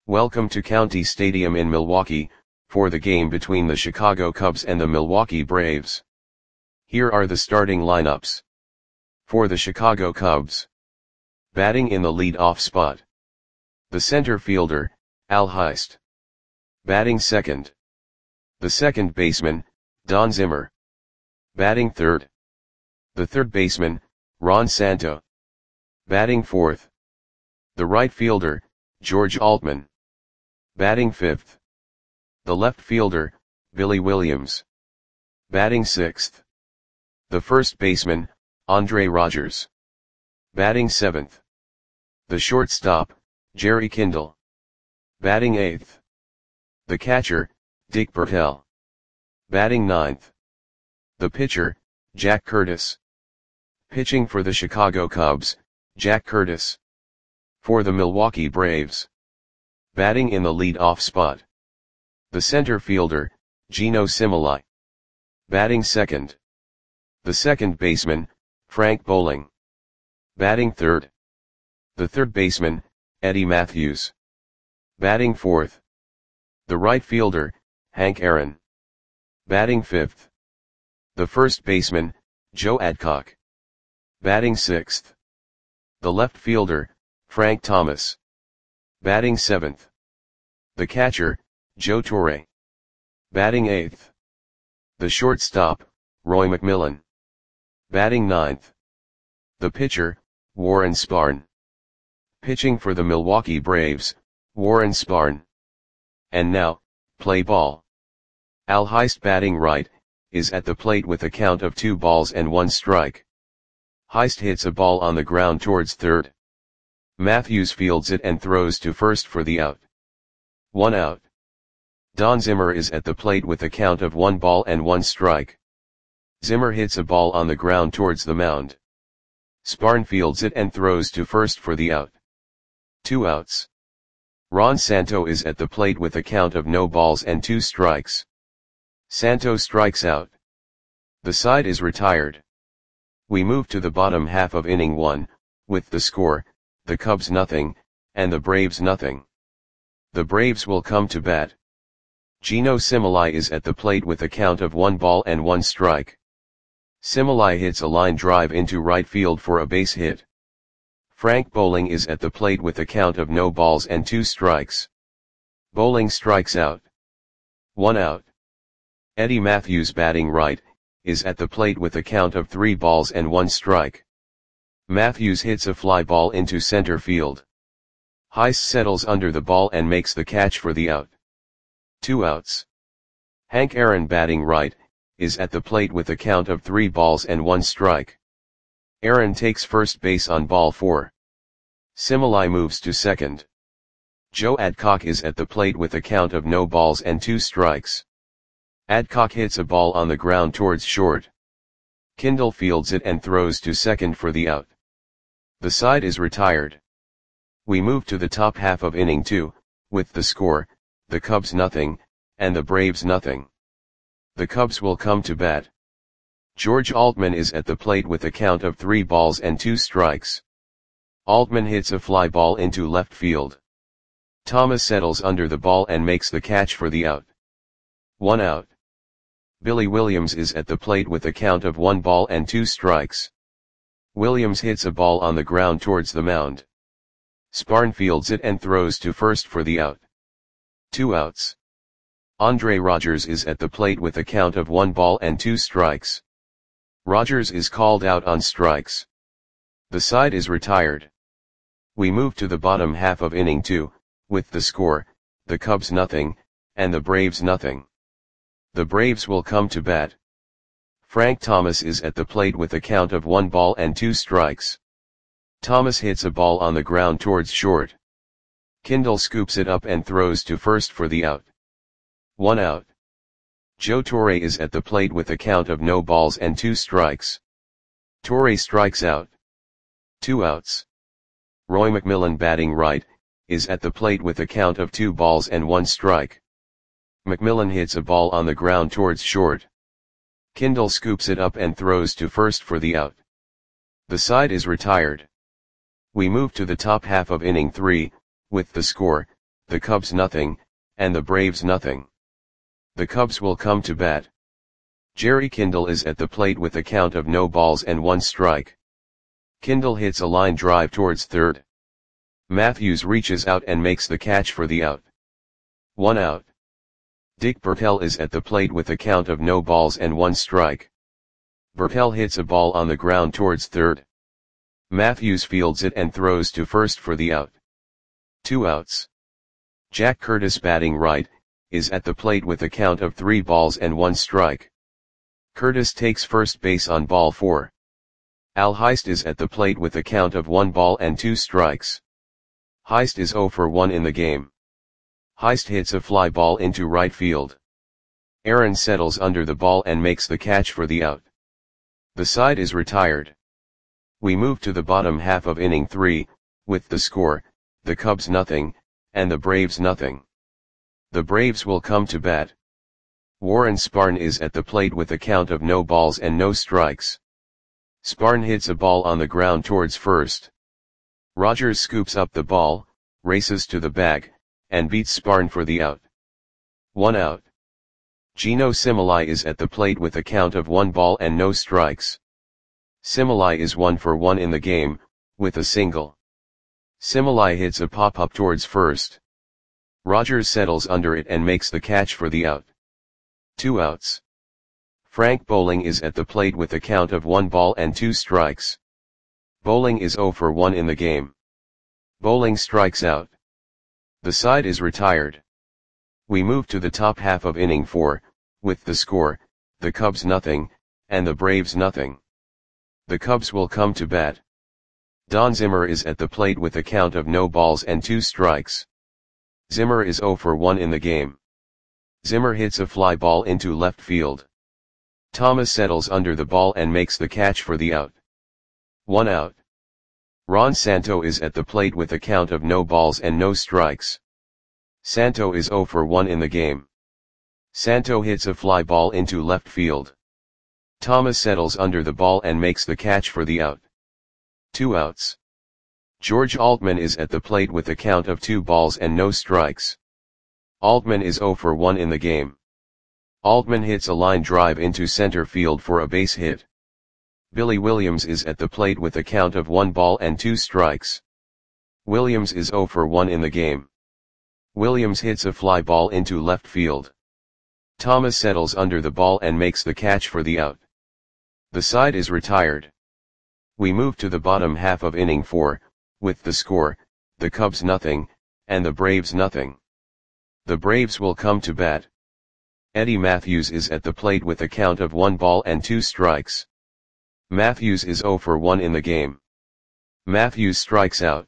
Welcome to County Stadium in Milwaukee, for the game between the Chicago Cubs and the Milwaukee Braves. Here are the starting lineups. For the Chicago Cubs. Batting in the lead-off spot. The center fielder, Al Heist. Batting second. The second baseman, Don Zimmer. Batting third. The third baseman, Ron Santo. Batting fourth. The right fielder, George Altman. Batting fifth. The left fielder, Billy Williams. Batting sixth. The first baseman, Andre Rogers. Batting seventh. The shortstop, Jerry Kindle. Batting eighth. The catcher, Dick Bertel. Batting ninth. The pitcher, Jack Curtis. Pitching for the Chicago Cubs, Jack Curtis. For the Milwaukee Braves. Batting in the lead-off spot. The center fielder, Geno Simili. Batting second. The second baseman, Frank Bowling. Batting third. The third baseman, Eddie Mathews. Batting fourth. The right fielder, Hank Aaron. Batting fifth. The first baseman, Joe Adcock. Batting sixth. The left fielder, Frank Thomas. Batting seventh. The catcher, Joe Torre. Batting eighth. The shortstop, Roy McMillan. Batting ninth. The pitcher, Warren Spahn. Pitching for the Milwaukee Braves, Warren Spahn. And now, play ball. Al Heist batting right, is at the plate with a count of 2 balls and 1 strike. Heist hits a ball on the ground towards third. Mathews fields it and throws to first for the out. 1 out. Don Zimmer is at the plate with a count of 1 ball and 1 strike. Zimmer hits a ball on the ground towards the mound. Spahn fields it and throws to first for the out. 2 outs. Ron Santo is at the plate with a count of no balls and 2 strikes. Santo strikes out. The side is retired. We move to the bottom half of inning 1, with the score, the Cubs nothing, and the Braves nothing. The Braves will come to bat. Geno Simili is at the plate with a count of 1 ball and 1 strike. Simili hits a line drive into right field for a base hit. Frank Bowling is at the plate with a count of no balls and 2 strikes. Bowling strikes out. 1 out. Eddie Mathews batting right, is at the plate with a count of 3 balls and 1 strike. Mathews hits a fly ball into center field. Heist settles under the ball and makes the catch for the out. 2 outs. Hank Aaron batting right, is at the plate with a count of 3 balls and 1 strike. Aaron takes first base on ball 4. Simili moves to second. Joe Adcock is at the plate with a count of no balls and 2 strikes. Adcock hits a ball on the ground towards short. Kindle fields it and throws to second for the out. The side is retired. We move to the top half of inning 2, with the score, the Cubs nothing, and the Braves nothing. The Cubs will come to bat. George Altman is at the plate with a count of 3 balls and 2 strikes. Altman hits a fly ball into left field. Thomas settles under the ball and makes the catch for the out. 1 out. Billy Williams is at the plate with a count of 1 ball and 2 strikes. Williams hits a ball on the ground towards the mound. Spahn fields it and throws to first for the out. 2 outs. Andre Rogers is at the plate with a count of 1 ball and 2 strikes. Rogers is called out on strikes. The side is retired. We move to the bottom half of inning 2, with the score, the Cubs nothing, and the Braves nothing. The Braves will come to bat. Frank Thomas is at the plate with a count of 1 ball and 2 strikes. Thomas hits a ball on the ground towards short. Kindle scoops it up and throws to first for the out. 1 out. Joe Torre is at the plate with a count of no balls and 2 strikes. Torre strikes out. 2 outs. Roy McMillan batting right, is at the plate with a count of 2 balls and 1 strike. McMillan hits a ball on the ground towards short. Kindle scoops it up and throws to first for the out. The side is retired. We move to the top half of inning 3, with the score, the Cubs nothing, and the Braves nothing. The Cubs will come to bat. Jerry Kindle is at the plate with a count of no balls and 1 strike. Kindle hits a line drive towards third. Matthews reaches out and makes the catch for the out. 1 out. Dick Bertel is at the plate with a count of no balls and 1 strike. Bertel hits a ball on the ground towards third. Matthews fields it and throws to first for the out. 2 outs. Jack Curtis, batting right, is at the plate with a count of 3 balls and 1 strike. Curtis takes first base on ball 4. Al Heist is at the plate with a count of 1 ball and 2 strikes. Heist is 0 for 1 in the game. Heist hits a fly ball into right field. Aaron settles under the ball and makes the catch for the out. The side is retired. We move to the bottom half of inning 3, with the score, the Cubs nothing, and the Braves nothing. The Braves will come to bat. Warren Spahn is at the plate with a count of no balls and no strikes. Spahn hits a ball on the ground towards first. Rogers scoops up the ball, races to the bag, and beats Spahn for the out. 1 out. Gino Similai is at the plate with a count of 1 ball and no strikes. Similai is 1 for 1 in the game, with a single. Similai hits a pop-up towards first. Rogers settles under it and makes the catch for the out. 2 outs. Frank Bowling is at the plate with a count of 1 ball and 2 strikes. Bowling is 0 for 1 in the game. Bowling strikes out. The side is retired. We move to the top half of inning 4, with the score, the Cubs nothing, and the Braves nothing. The Cubs will come to bat. Don Zimmer is at the plate with a count of no balls and 2 strikes. Zimmer is 0 for 1 in the game. Zimmer hits a fly ball into left field. Thomas settles under the ball and makes the catch for the out. 1 out. Ron Santo is at the plate with a count of no balls and no strikes. Santo is 0 for 1 in the game. Santo hits a fly ball into left field. Thomas settles under the ball and makes the catch for the out. 2 outs. George Altman is at the plate with a count of 2 balls and no strikes. Altman is 0 for 1 in the game. Altman hits a line drive into center field for a base hit. Billy Williams is at the plate with a count of 1 ball and 2 strikes. Williams is 0 for 1 in the game. Williams hits a fly ball into left field. Thomas settles under the ball and makes the catch for the out. The side is retired. We move to the bottom half of inning 4, with the score, the Cubs nothing, and the Braves nothing. The Braves will come to bat. Eddie Matthews is at the plate with a count of 1 ball and 2 strikes. Matthews is 0 for 1 in the game. Matthews strikes out.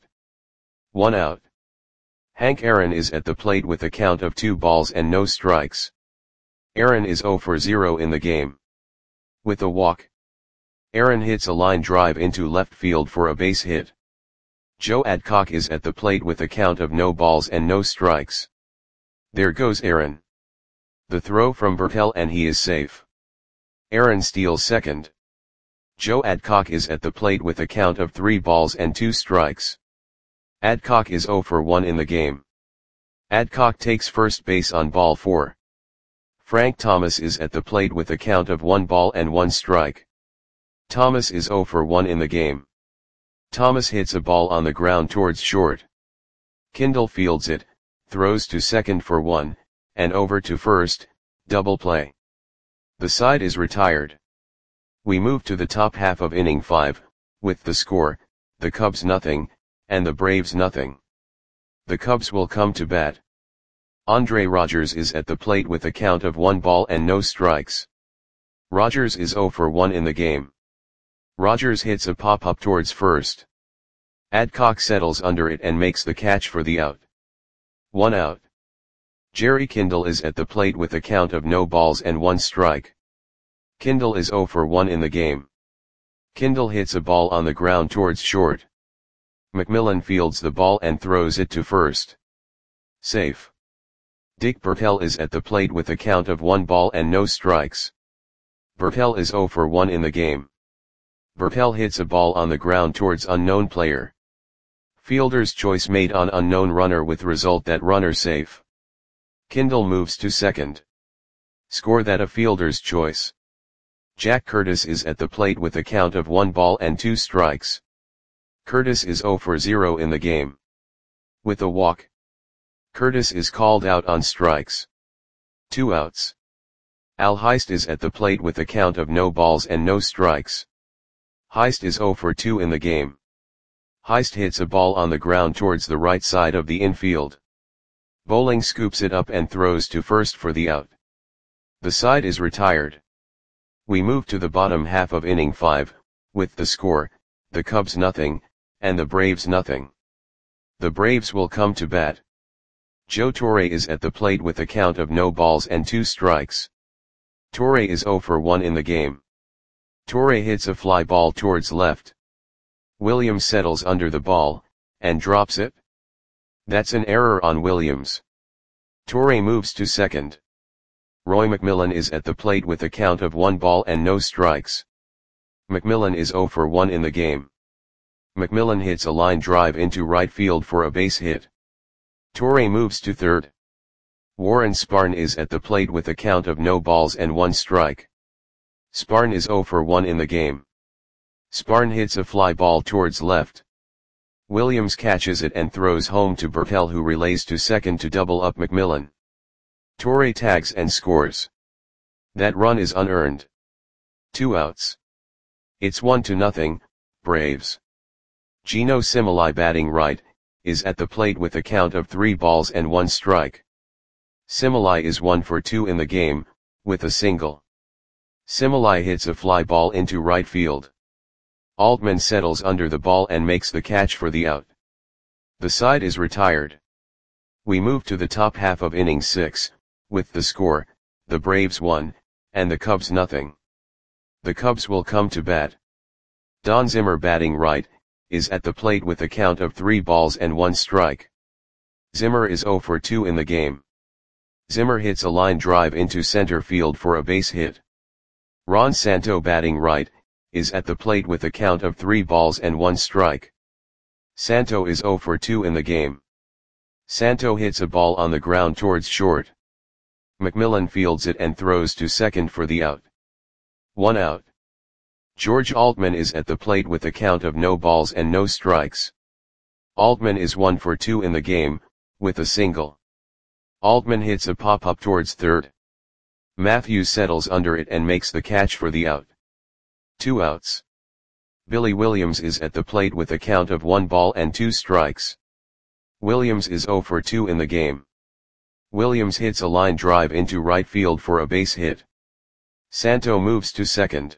1 out. Hank Aaron is at the plate with a count of 2 balls and no strikes. Aaron is 0 for 0 in the game. With a walk. Aaron hits a line drive into left field for a base hit. Joe Adcock is at the plate with a count of no balls and no strikes. There goes Aaron. The throw from Bertel and he is safe. Aaron steals second. Joe Adcock is at the plate with a count of 3 balls and 2 strikes. Adcock is 0 for 1 in the game. Adcock takes first base on ball 4. Frank Thomas is at the plate with a count of 1 ball and 1 strike. Thomas is 0 for 1 in the game. Thomas hits a ball on the ground towards short. Kindle fields it, throws to second for 1, and over to first, double play. The side is retired. We move to the top half of inning 5, with the score, the Cubs nothing, and the Braves nothing. The Cubs will come to bat. Andre Rogers is at the plate with a count of 1 ball and no strikes. Rogers is 0 for 1 in the game. Rogers hits a pop-up towards first. Adcock settles under it and makes the catch for the out. 1 out. Jerry Kindle is at the plate with a count of no balls and 1 strike. Kindle is 0 for 1 in the game. Kindle hits a ball on the ground towards short. McMillan fields the ball and throws it to first. Safe. Dick Bertel is at the plate with a count of 1 ball and no strikes. Bertel is 0 for 1 in the game. Bertel hits a ball on the ground towards unknown player. Fielder's choice made on unknown runner with result that runner safe. Kindle moves to second. Score that a fielder's choice. Jack Curtis is at the plate with a count of 1 ball and 2 strikes. Curtis is 0 for 0 in the game. With a walk, Curtis is called out on strikes. 2 outs. Al Heist is at the plate with a count of no balls and no strikes. Heist is 0 for 2 in the game. Heist hits a ball on the ground towards the right side of the infield. Bowling scoops it up and throws to first for the out. The side is retired. We move to the bottom half of inning 5, with the score, the Cubs nothing, and the Braves nothing. The Braves will come to bat. Joe Torre is at the plate with a count of no balls and 2 strikes. Torre is 0 for 1 in the game. Torre hits a fly ball towards left. Williams settles under the ball, and drops it. That's an error on Williams. Torre moves to second. Roy McMillan is at the plate with a count of 1 ball and no strikes. McMillan is 0 for 1 in the game. McMillan hits a line drive into right field for a base hit. Torre moves to third. Warren Spahn is at the plate with a count of no balls and 1 strike. Spahn is 0 for 1 in the game. Spahn hits a fly ball towards left. Williams catches it and throws home to Bertel, who relays to second to double up McMillan. Torre tags and scores. That run is unearned. 2 outs. It's 1-0, Braves. Gino Similai, batting right, is at the plate with a count of 3 balls and 1 strike. Similai is 1 for 2 in the game, with a single. Similai hits a fly ball into right field. Altman settles under the ball and makes the catch for the out. The side is retired. We move to the top half of inning 6, with the score, the Braves 1, and the Cubs nothing. The Cubs will come to bat. Don Zimmer, batting right, is at the plate with a count of 3 balls and 1 strike. Zimmer is 0 for 2 in the game. Zimmer hits a line drive into center field for a base hit. Ron Santo, batting right, is at the plate with a count of 3 balls and 1 strike. Santo is 0 for 2 in the game. Santo hits a ball on the ground towards short. McMillan fields it and throws to second for the out. 1 out. George Altman is at the plate with a count of no balls and no strikes. Altman is 1 for 2 in the game, with a single. Altman hits a pop-up towards third. Matthews settles under it and makes the catch for the out. 2 outs. Billy Williams is at the plate with a count of 1 ball and 2 strikes. Williams is 0 for 2 in the game. Williams hits a line drive into right field for a base hit. Santo moves to second.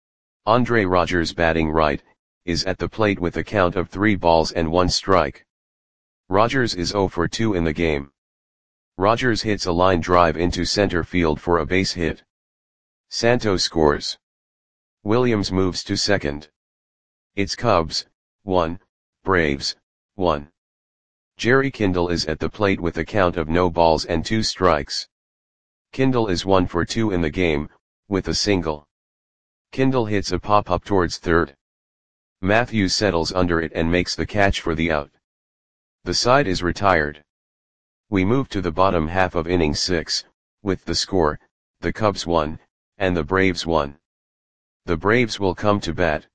Andre Rogers, batting right, is at the plate with a count of 3 balls and 1 strike. Rogers is 0 for 2 in the game. Rogers hits a line drive into center field for a base hit. Santo scores. Williams moves to second. It's Cubs 1, Braves 1. Jerry Kindle is at the plate with a count of no balls and 2 strikes. Kindle is 1 for 2 in the game, with a single. Kindle hits a pop-up towards third. Matthews settles under it and makes the catch for the out. The side is retired. We move to the bottom half of inning 6, with the score, the Cubs 1, and the Braves 1. The Braves will come to bat.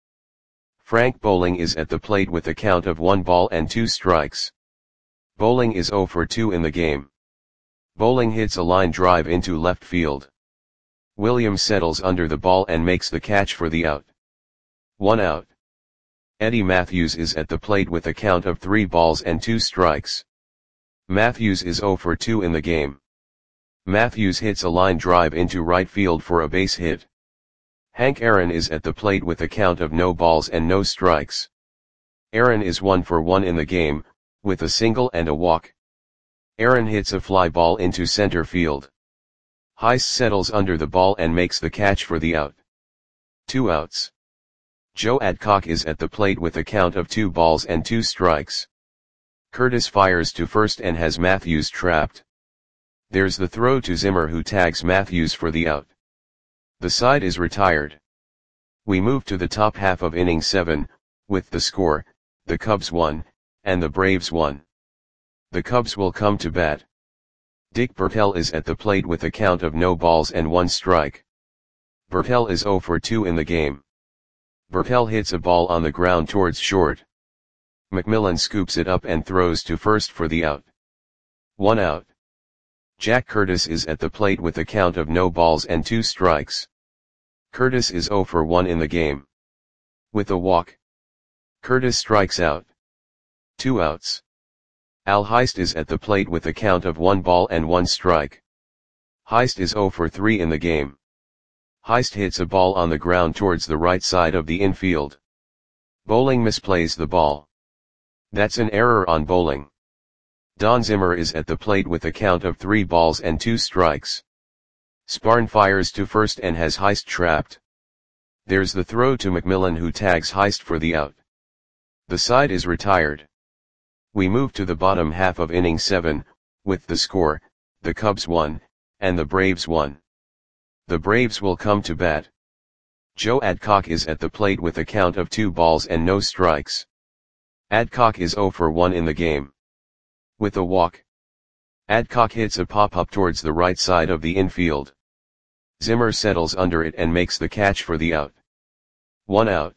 Frank Bowling is at the plate with a count of 1 ball and 2 strikes. Bowling is 0 for 2 in the game. Bowling hits a line drive into left field. Williams settles under the ball and makes the catch for the out. 1 out. Eddie Matthews is at the plate with a count of 3 balls and 2 strikes. Matthews is 0 for 2 in the game. Matthews hits a line drive into right field for a base hit. Hank Aaron is at the plate with a count of no balls and no strikes. Aaron is 1 for 1 in the game, with a single and a walk. Aaron hits a fly ball into center field. Heist settles under the ball and makes the catch for the out. 2 outs. Joe Adcock is at the plate with a count of 2 balls and 2 strikes. Curtis fires to first and has Matthews trapped. There's the throw to Zimmer, who tags Matthews for the out. The side is retired. We move to the top half of inning 7, with the score, the Cubs 1, and the Braves 1. The Cubs will come to bat. Dick Bertel is at the plate with a count of no balls and 1 strike. Bertel is 0 for 2 in the game. Bertel hits a ball on the ground towards short. McMillan scoops it up and throws to first for the out. 1 out. Jack Curtis is at the plate with a count of no balls and 2 strikes. Curtis is 0 for 1 in the game. With a walk, Curtis strikes out. 2 outs. Al Heist is at the plate with a count of 1 ball and 1 strike. Heist is 0 for 3 in the game. Heist hits a ball on the ground towards the right side of the infield. Bowling misplays the ball. That's an error on Bowling. Don Zimmer is at the plate with a count of 3 balls and 2 strikes. Sparn fires to first and has Heist trapped. There's the throw to McMillan, who tags Heist for the out. The side is retired. We move to the bottom half of inning 7, with the score, the Cubs 1, and the Braves 1. The Braves will come to bat. Joe Adcock is at the plate with a count of 2 balls and no strikes. Adcock is 0 for 1 in the game. With a walk, Adcock hits a pop-up towards the right side of the infield. Zimmer settles under it and makes the catch for the out. 1 out.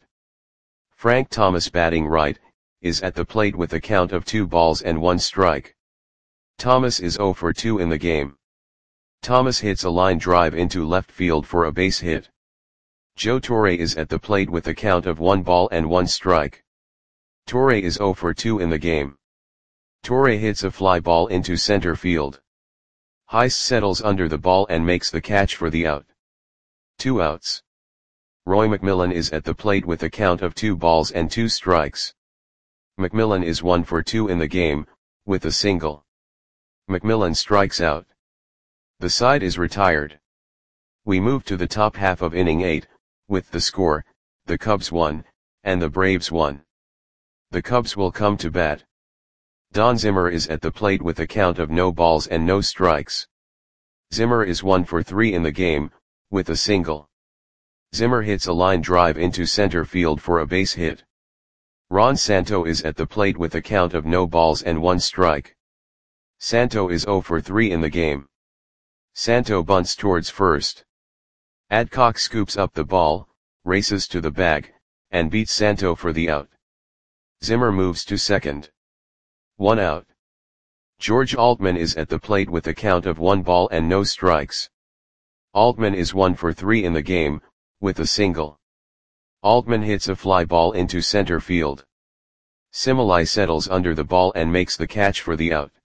Frank Thomas, batting right, is at the plate with a count of 2 balls and 1 strike. Thomas is 0 for 2 in the game. Thomas hits a line drive into left field for a base hit. Joe Torre is at the plate with a count of 1 ball and 1 strike. Torre is 0 for 2 in the game. Torre hits a fly ball into center field. Heist settles under the ball and makes the catch for the out. 2 outs. Roy McMillan is at the plate with a count of 2 balls and 2 strikes. McMillan is 1 for 2 in the game, with a single. McMillan strikes out. The side is retired. We move to the top half of inning 8, with the score, the Cubs 1, and the Braves 1. The Cubs will come to bat. Don Zimmer is at the plate with a count of no balls and no strikes. Zimmer is 1 for 3 in the game, with a single. Zimmer hits a line drive into center field for a base hit. Ron Santo is at the plate with a count of no balls and 1 strike. Santo is 0 for 3 in the game. Santo bunts towards first. Adcock scoops up the ball, races to the bag, and beats Santo for the out. Zimmer moves to second. 1 out. George Altman is at the plate with a count of 1 ball and no strikes. Altman is 1 for 3 in the game, with a single. Altman hits a fly ball into center field. Similai settles under the ball and makes the catch for the out.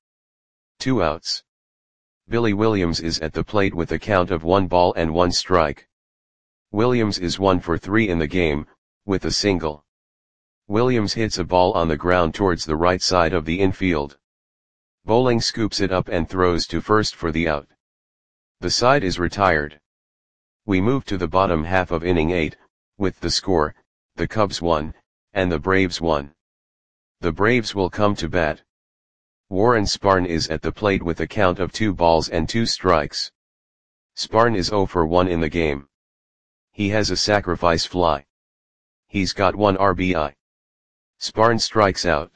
2 outs. Billy Williams is at the plate with a count of 1 ball and 1 strike. Williams is 1 for 3 in the game, with a single. Williams hits a ball on the ground towards the right side of the infield. Bowling scoops it up and throws to first for the out. The side is retired. We move to the bottom half of inning 8, with the score, the Cubs 1, and the Braves 1. The Braves will come to bat. Warren Sparn is at the plate with a count of 2 balls and 2 strikes. Sparn is 0 for 1 in the game. He has a sacrifice fly. He's got 1 RBI. Sparn strikes out.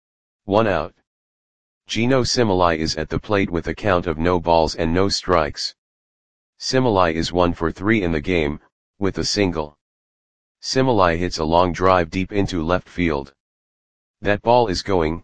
1 out. Gino Similai is at the plate with a count of no balls and no strikes. Similai is 1 for 3 in the game, with a single. Similai hits a long drive deep into left field. That ball is gone.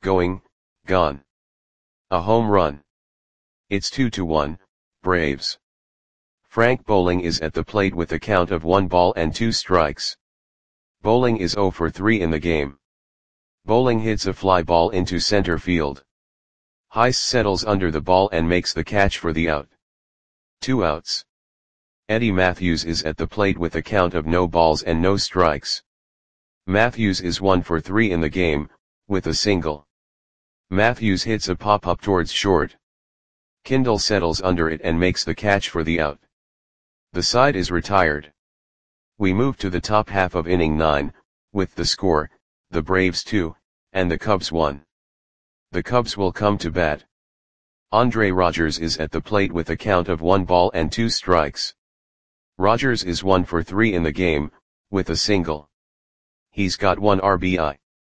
A home run. It's 2-1, Braves. Frank Bowling is at the plate with a count of 1 ball and 2 strikes. Bowling is 0 for 3 in the game. Bowling hits a fly ball into center field. Heist settles under the ball and makes the catch for the out. 2 outs. Eddie Matthews is at the plate with a count of no balls and no strikes. Matthews is 1 for 3 in the game, with a single. Matthews hits a pop-up towards short. Kindle settles under it and makes the catch for the out. The side is retired. We move to the top half of inning 9, with the score, the Braves 2, and the Cubs 1. The Cubs will come to bat. Andre Rogers is at the plate with a count of 1 ball and 2 strikes. Rogers is 1 for 3 in the game, with a single. He's got 1 RBI.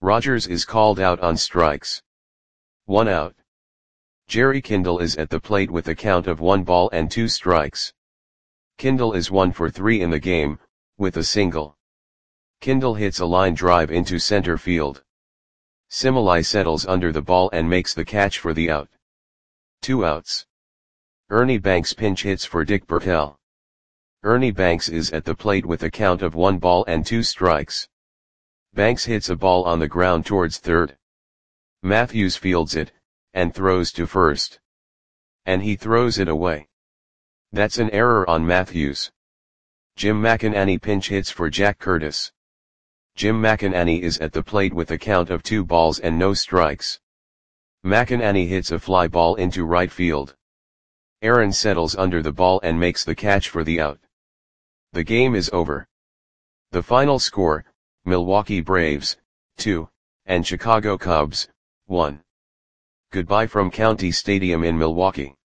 Rogers is called out on strikes. 1 out. Jerry Kindle is at the plate with a count of 1 ball and 2 strikes. Kindle is 1 for 3 in the game, with a single. Kindle hits a line drive into center field. Simile settles under the ball and makes the catch for the out. 2 outs. Ernie Banks pinch hits for Dick Bertel. Ernie Banks is at the plate with a count of 1 ball and 2 strikes. Banks hits a ball on the ground towards third. Matthews fields it, and throws to first. And he throws it away. That's an error on Matthews. Jim McInerney pinch hits for Jack Curtis. Jim McInerney is at the plate with a count of 2 balls and no strikes. McInerney hits a fly ball into right field. Aaron settles under the ball and makes the catch for the out. The game is over. The final score, Milwaukee Braves, 2, and Chicago Cubs, 1. Goodbye from County Stadium in Milwaukee.